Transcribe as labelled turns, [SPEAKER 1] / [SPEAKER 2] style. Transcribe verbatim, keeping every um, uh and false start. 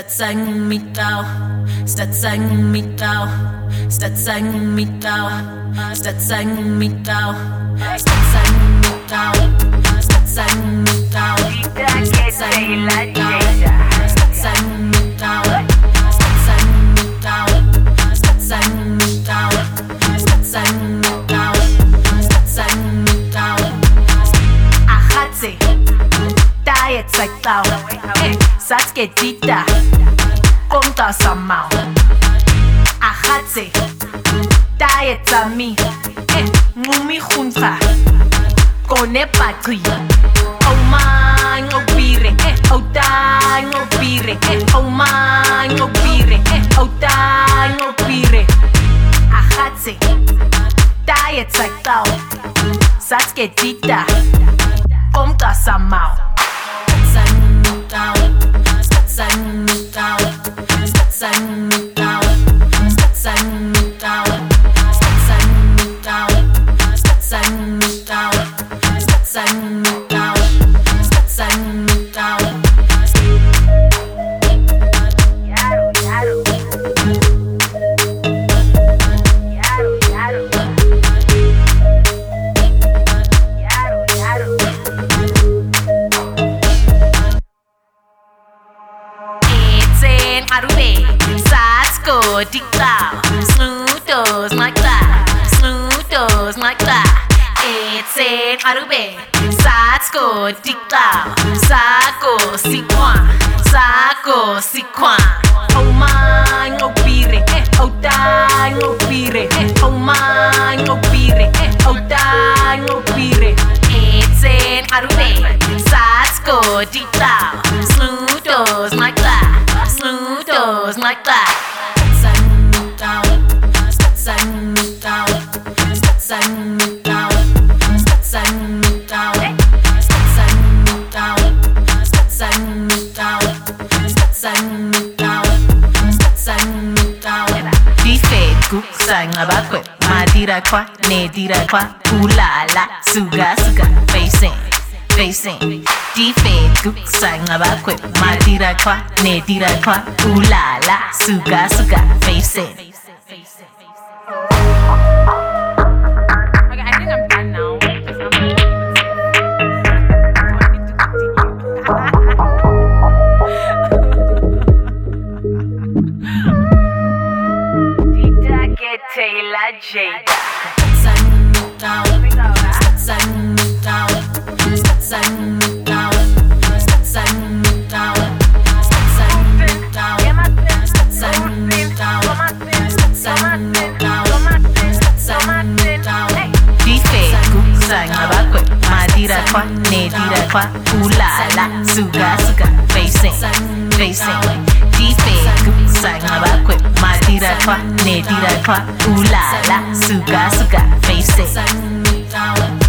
[SPEAKER 1] Stadsang mitau, stadsang mitau, stadsang mitau, stadsang mitau, stadsang mitau, stadsang mitau, stadsang mitau, stadsang mitau, stadsang mitau, stadsang mitau, stadsang mitau, stadsang mitau. Achatze, diet cyclau, satske dita, komta samau. Achatze, diet zami, ngumi khunfa, kone patri. Oh my, ngobire, oh die, ngobire, oh my, ngobire, oh die, ngobire. Achatze, diet cyclau, satske dita, komta samau. Stadsang mitau, stadsang mitau, stadsang mitau, stadsang mitau, stadsang mitau, stadsang mitau, stadsang mitau. Yaro yaro, yaro yaro, yaro yaro. Arube, Satsko, Diklau, Snoodos, like that, Snoodos, like that. It's in Arube, Satsko, Diklau, Sako, Sikwan, Sako, Sikwan. Oh my, ngobire, oh die, ngobire, oh my, ngobire, oh die, ngobire. It's in Arube, Satsko, Diklau, Snoodos, like that. Snoodos like that. Stadsang mitau, stadsang mitau, stadsang mitau, stadsang mitau, stadsang mitau, stadsang mitau, stadsang mitau, stadsang mitau. Dife guksang abakwe, madira kwa, nedira kwa, ulala, suga suga, facing. Facing, dife guksang abakwe, madira kwa, nedira kwa, ulala, suga suga, facing. Okay, I think I'm done now. Dida get Taylor Jada. Stadsang mitau, stadsang mitau. Stadsang mitau, stadsang mitau, stadsang mitau, stadsang mitau, stadsang mitau, stadsang mitau. Dife guksang abakwe, madira kwa, nedira kwa, ulala, suga suga, facing, facing. Dife guksang abakwe, madira kwa, nedira kwa, ulala, suga suga, facing.